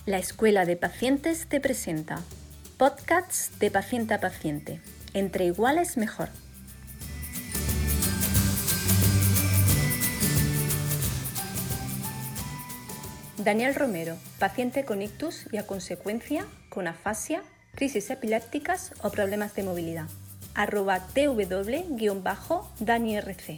La Escuela de Pacientes te presenta podcasts de paciente a paciente. Entre iguales mejor. Daniel Romero, paciente con ictus y a consecuencia con afasia, crisis epilépticas o problemas de movilidad. @tw_DaniRC.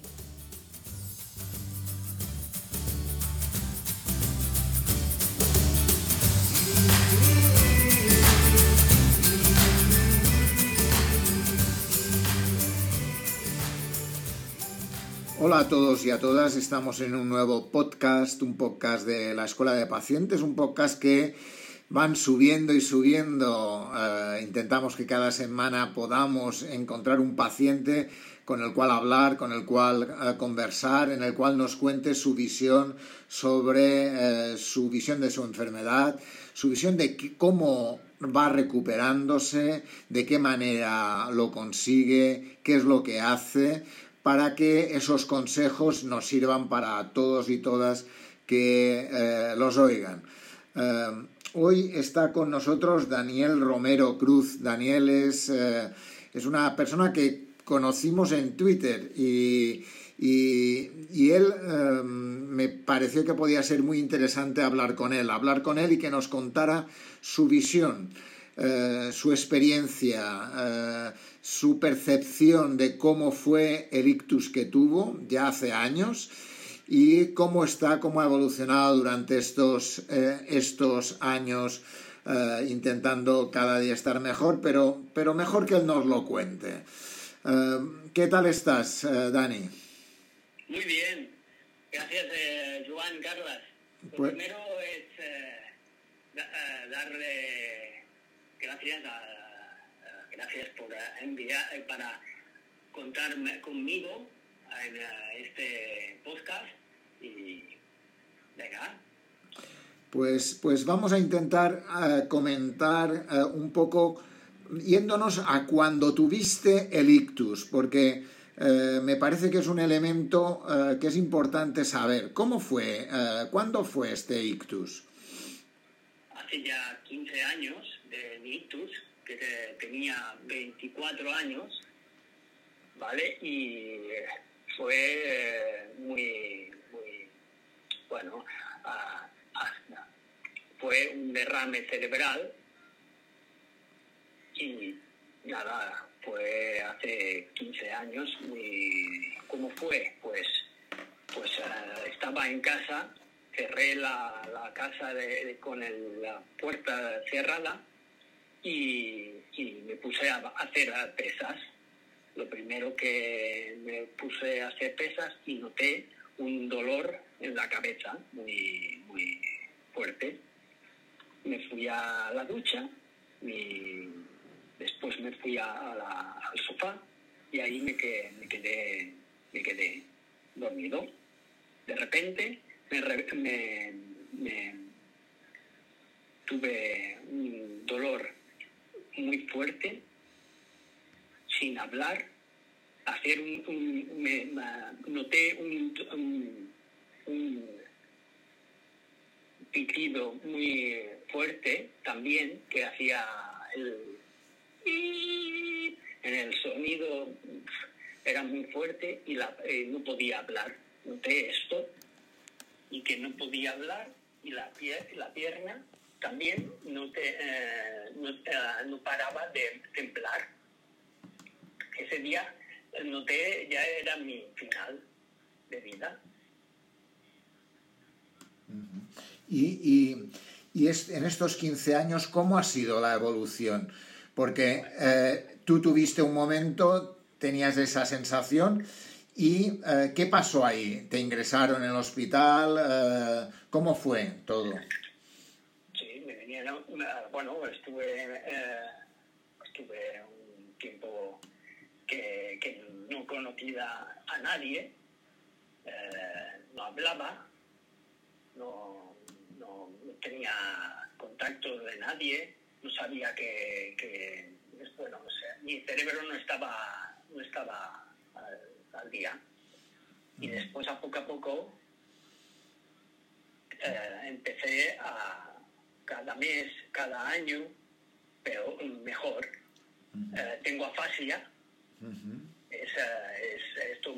Hola a todos y a todas, estamos en un nuevo podcast, un podcast de la Escuela de Pacientes, un podcast que van subiendo y subiendo. Intentamos que cada semana podamos encontrar un paciente con el cual hablar, con el cual conversar, en el cual nos cuente su visión sobre su visión de su enfermedad, su visión de cómo va recuperándose, de qué manera lo consigue, qué es lo que hace, para que esos consejos nos sirvan para todos y todas que los oigan. Hoy está con nosotros Daniel Romero Cruz. Daniel es una persona que conocimos en Twitter y él me pareció que podía ser muy interesante hablar con él y que nos contara su visión, su experiencia, su percepción de cómo fue el ictus que tuvo ya hace años y cómo ha evolucionado durante estos años, intentando cada día estar mejor, pero mejor que él nos lo cuente. ¿Qué tal estás, Dani? Muy bien, gracias, Joan, Carlas. Lo primero es darle gracias por enviar para contar conmigo en este podcast y venga. Pues vamos a intentar comentar un poco, yéndonos a cuando tuviste el ictus, porque me parece que es un elemento que es importante saber. ¿Cómo fue? ¿Cuándo fue este ictus? Hace ya 15 años de mi ictus, que tenía 24 años, ¿vale? Y fue muy bueno. Fue un derrame cerebral y nada, fue hace 15 años. ¿Cómo fue? Pues estaba en casa, cerré la casa con la puerta cerrada y me puse a hacer pesas. Lo primero que me puse a hacer pesas y noté un dolor en la cabeza muy fuerte. Me fui a la ducha y después me fui al sofá y ahí me quedé dormido. De repente tuve un dolor muy fuerte, sin hablar, noté un pitido muy fuerte también, que hacía en el sonido, era muy fuerte y no podía hablar. Noté esto y que no podía hablar, y la pierna también no paraba de temblar. Ese día noté ya era mi final de vida. Y en estos 15 años, ¿cómo ha sido la evolución? Porque tú tuviste un momento, tenías esa sensación, y ¿qué pasó ahí? ¿Te ingresaron en el hospital? ¿Cómo fue todo? Sí, me venían, estuve un tiempo que no conocía a nadie, no hablaba, no tenía contacto de nadie, no sabía que mi cerebro no estaba al día. Y después, a poco empecé a cada mes, cada año, pero mejor. Tengo afasia. Esto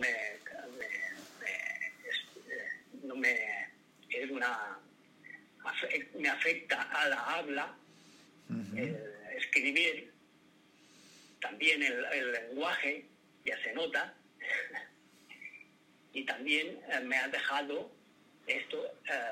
me afecta a la habla, escribir, también el lenguaje, ya se nota, y también me ha dejado esto,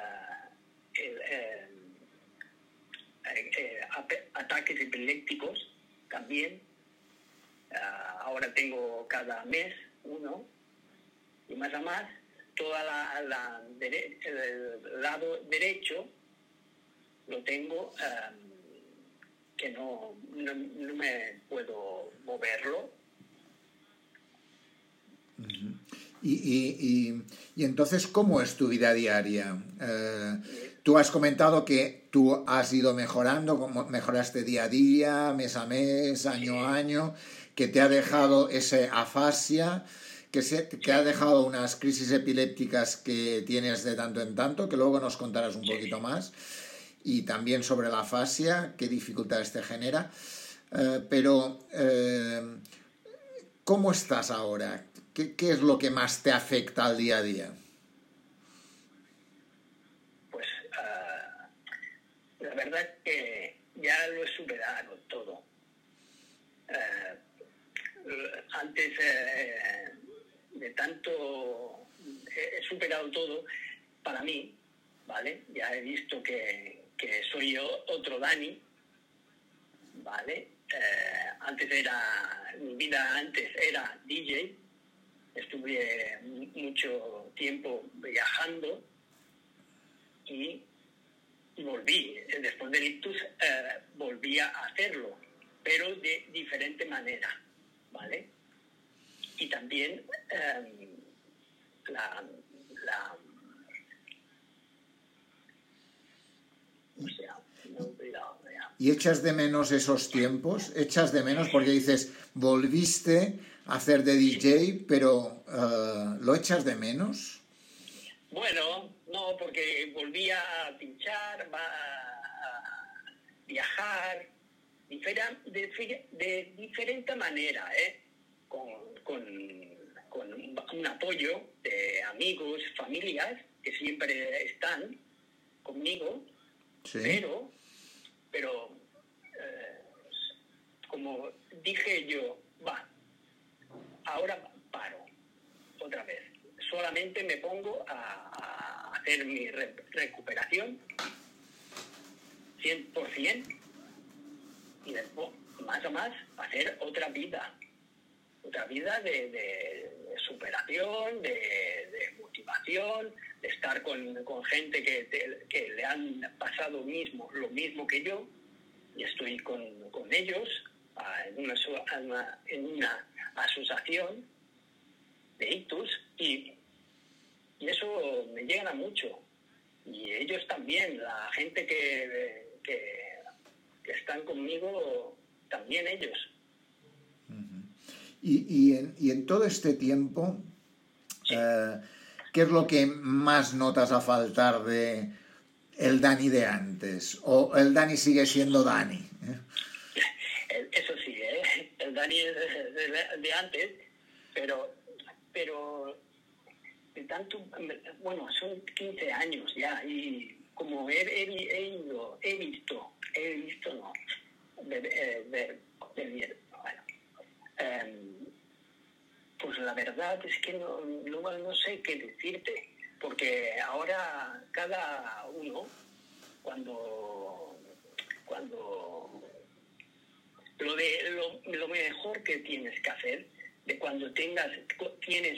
ataques epilépticos también. Ahora tengo cada mes uno, y más a más, toda el lado derecho lo tengo, que no me puedo moverlo. Y entonces, ¿cómo es tu vida diaria? Tú has comentado que tú has ido mejorando, mejoraste día a día, mes a mes, año a año, que te ha dejado esa afasia, que ha dejado unas crisis epilépticas que tienes de tanto en tanto, que luego nos contarás un poquito más, y también sobre la afasia, qué dificultades te genera. Pero, ¿cómo estás ahora? ¿Qué es lo que más te afecta al día a día? Pues la verdad que ya lo he superado todo. Antes de tanto he superado todo para mí, ¿vale? Ya he visto que soy yo otro Dani, ¿vale? Mi vida antes era DJ. Estuve mucho tiempo viajando y volví, después del ictus, volví a hacerlo, pero de diferente manera, ¿vale? Y también ¿Y echas de menos esos tiempos? ¿Echas de menos porque dices, volviste a hacer de DJ, pero ¿lo echas de menos? Bueno, no, porque volví a pinchar, a viajar, de diferente manera, con un apoyo de amigos, familias, que siempre están conmigo, Sí. pero como dije yo, ahora paro otra vez. Solamente me pongo a hacer mi recuperación 100%, y después, más o más, hacer otra vida de superación, de motivación, de estar con gente que le han pasado lo mismo que yo, y estoy con ellos en una asociación de ictus, y eso me llega mucho. Y ellos también, la gente que están conmigo, también ellos. Y en todo este tiempo, Sí. ¿qué es lo que más notas a faltar de el Dani de antes? ¿O el Dani sigue siendo Dani? Eso sí, el Dani es de antes, pero de tanto, bueno, son 15 años ya, y como he visto, no, pues la verdad es que no sé qué decirte, porque ahora cada uno, cuando lo mejor que tienes que hacer, de cuando tienes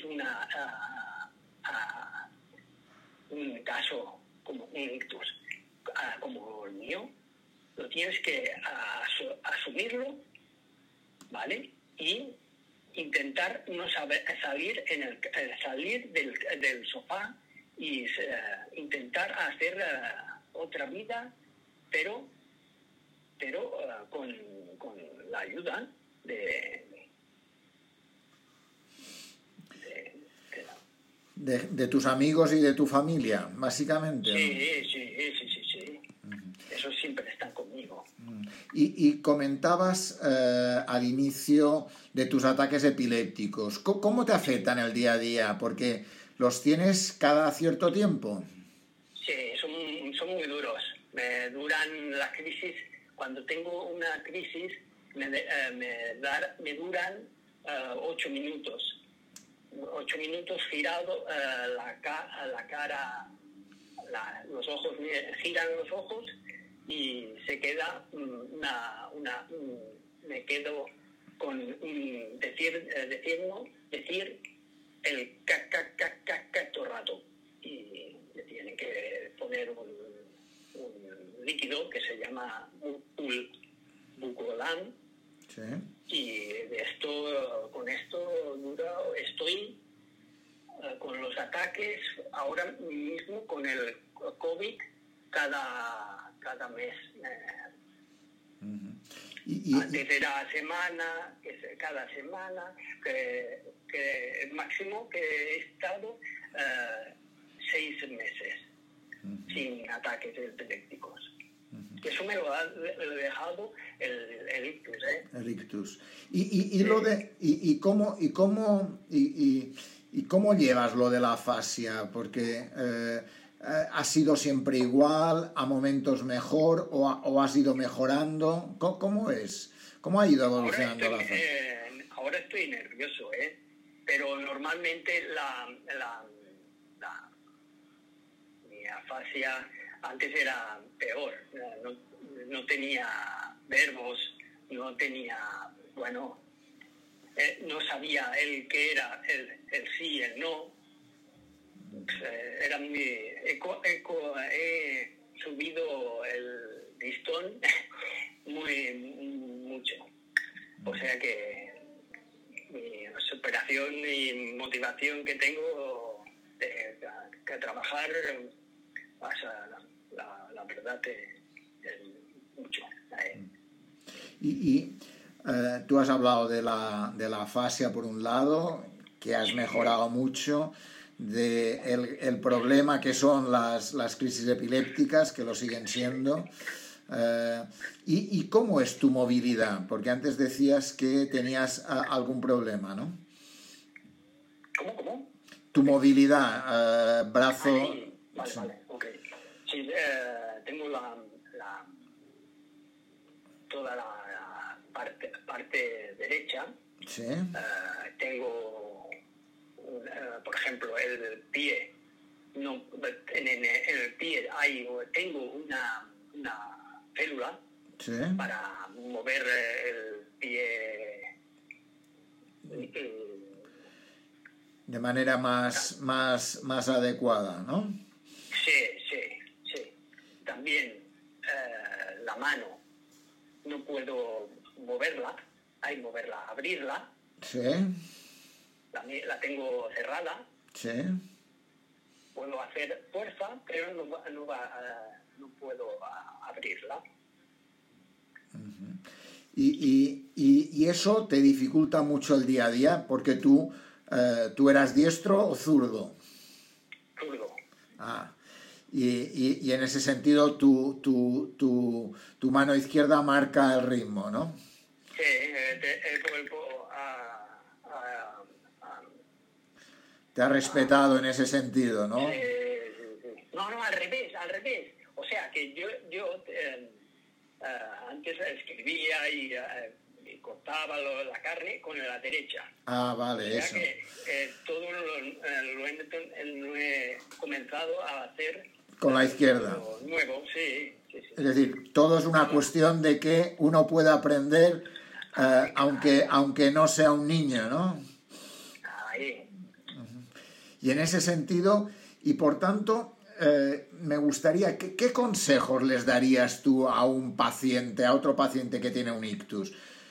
un caso como un ictus, como el mío, lo tienes que asumirlo, ¿vale? Y intentar no salir salir del sofá y intentar hacer otra vida, pero con la ayuda de tus amigos y de tu familia, básicamente. Sí. Eso siempre está conmigo. Y comentabas al inicio de tus ataques epilépticos. ¿Cómo te afectan el día a día? Porque los tienes cada cierto tiempo. Sí, son muy duros. Me duran las crisis. Cuando tengo una crisis, me duran 8 minutos. 8 minutos girado, la cara, los ojos, giran los ojos y se queda me quedo con decir el caca todo el rato, y me tienen que poner un líquido que se llama bucolan. Sí. Y con esto estoy con los ataques ahora mismo con el COVID cada mes. Antes era semana, cada semana, que el máximo que he estado 6 meses sin ataques epilépticos. Eso me lo ha dejado el ictus, ¿eh? El ictus. ¿Y cómo llevas lo de la afasia? Porque ¿ha sido siempre igual, a momentos mejor, o has ido mejorando? ¿Cómo es? ¿Cómo ha ido evolucionando la afasia? Ahora estoy nervioso, ¿eh? Pero normalmente mi afasia antes era peor. No tenía verbos, no tenía, no sabía el qué era el sí, el no. Era he subido el listón mucho. O sea que mi superación y motivación que tengo que trabajar pasa la verdad mucho. Y tú has hablado de la afasia por un lado, que has mejorado mucho, el problema que son las crisis epilépticas, que lo siguen siendo. ¿Y cómo es tu movilidad? Porque antes decías que tenías algún problema, ¿no? ¿Cómo? Tu movilidad, brazo... Sí. Vale, ok. Sí, tengo toda la parte derecha. Sí. Tengo, por ejemplo, el pie. No, en el pie tengo una célula, sí, para mover el pie de manera más adecuada, ¿no? Sí. También la mano no puedo moverla, abrirla. Sí. La tengo cerrada. Sí. Puedo hacer fuerza, pero no puedo abrirla. Uh-huh. Y eso te dificulta mucho el día a día, porque tú eras diestro o zurdo. Zurdo. Y en ese sentido tu mano izquierda marca el ritmo, ¿no? Sí, el cuerpo te ha respetado en ese sentido, ¿no? No, al revés. O sea, que yo antes escribía y cortaba la carne con la derecha. Vale, o sea eso. Que todo lo he comenzado a hacer con la izquierda. Nuevo, sí. Es decir, todo es una cuestión de que uno pueda aprender, aunque no sea un niño, ¿no? Ahí. Y en ese sentido, y por tanto, me gustaría, ¿qué consejos les darías tú a otro paciente que tiene un ictus?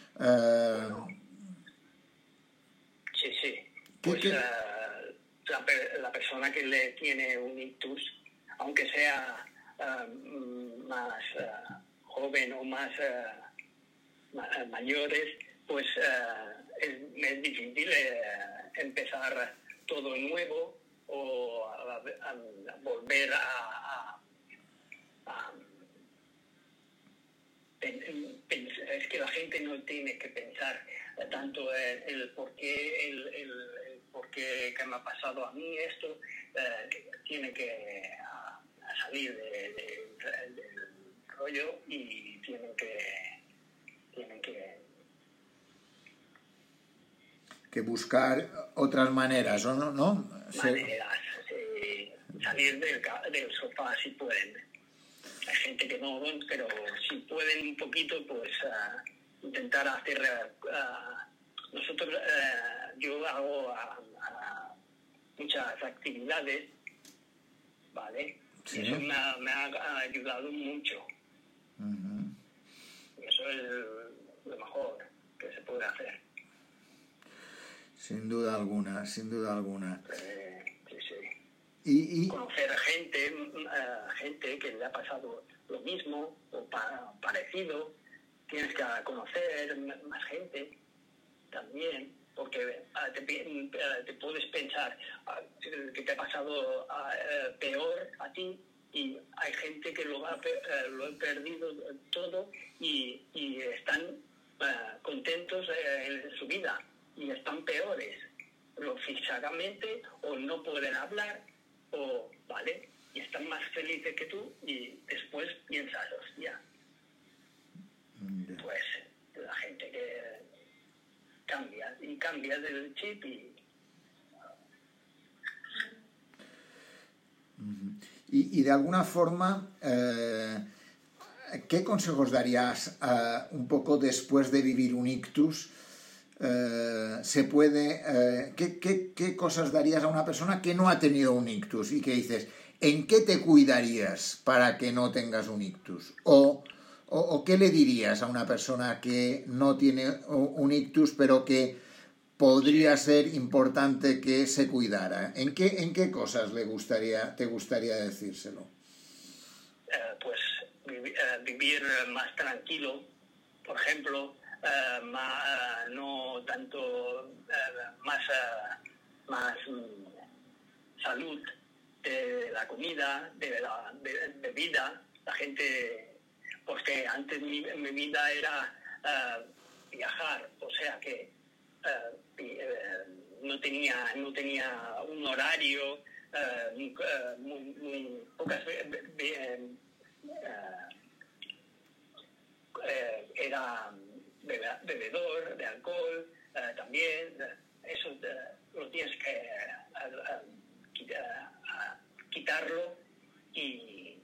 Sí. Pues la persona que le tiene un ictus, aunque sea más joven o más mayores, pues es difícil empezar todo nuevo o a volver gente no tiene que pensar tanto el por qué, el por qué que me ha pasado a mí esto, tiene que salir del rollo y tienen que buscar otras maneras, ¿no? Maneras, salir del sofá si pueden. Hay gente que no, pero si pueden un poquito, pues intentar hacer. Nosotros, yo hago muchas actividades, ¿vale? Sí. Y eso me ha ayudado mucho. Uh-huh. Y eso es lo mejor que se puede hacer. Sin duda alguna. Sí. Y conocer gente que le ha pasado lo mismo o parecido. Tienes que conocer más gente también, porque te puedes pensar que te ha pasado peor a ti, y hay gente que lo ha perdido todo y están contentos en su vida y están peores, físicamente, o no pueden hablar, o vale, y están más felices que tú, y después piensas, hostia, pues la gente que cambia del chip y de alguna forma, ¿qué consejos darías un poco después de vivir un ictus? ¿Qué cosas darías a una persona que no ha tenido un ictus y que dices, ¿en qué te cuidarías para que no tengas un ictus? ¿O qué le dirías a una persona que no tiene un ictus pero que podría ser importante que se cuidara? ¿En qué cosas te gustaría decírselo? Pues vivir más tranquilo, por ejemplo. No tanto más salud de la comida, de la bebida. La gente, porque antes mi vida era viajar, o sea que no tenía un horario, muy pocas era bebedor de alcohol, también. Eso lo tienes que quitarlo y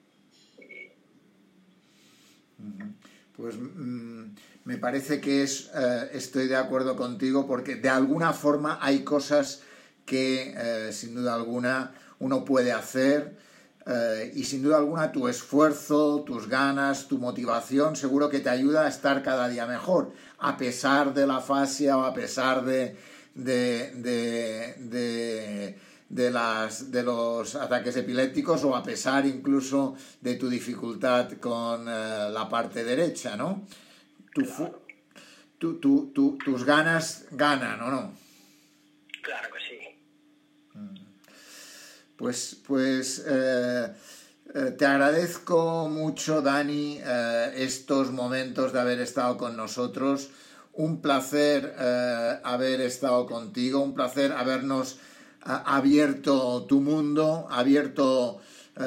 pues me parece que estoy de acuerdo contigo, porque de alguna forma hay cosas que sin duda alguna uno puede hacer. Y sin duda alguna tu esfuerzo, tus ganas, tu motivación seguro que te ayuda a estar cada día mejor, a pesar de la afasia o a pesar de los ataques epilépticos, o a pesar incluso de tu dificultad con la parte derecha, ¿no? Claro. Tus ganas ganan, ¿o no? Claro que sí. Pues te agradezco mucho, Dani, estos momentos de haber estado con nosotros. Un placer haber estado contigo, un placer habernos abierto tu mundo, abierto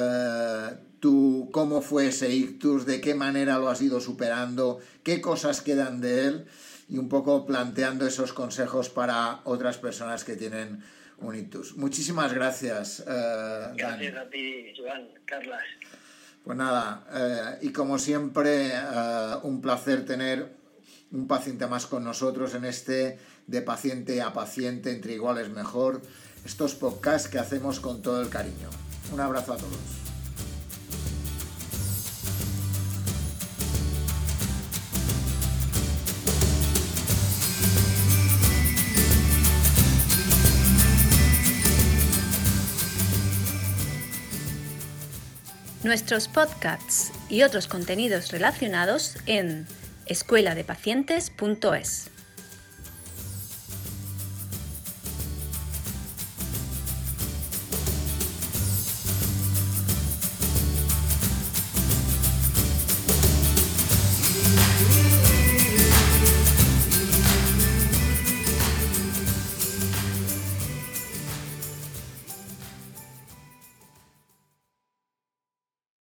cómo fue ese ictus, de qué manera lo has ido superando, qué cosas quedan de él, y un poco planteando esos consejos para otras personas que tienen un ictus. Muchísimas gracias, Gracias a ti, Joan, Carlas. Pues nada, y como siempre, un placer tener un paciente más con nosotros en este de paciente a paciente, entre iguales mejor, estos podcasts que hacemos con todo el cariño. Un abrazo a todos. Nuestros podcasts y otros contenidos relacionados en escueladepacientes.es.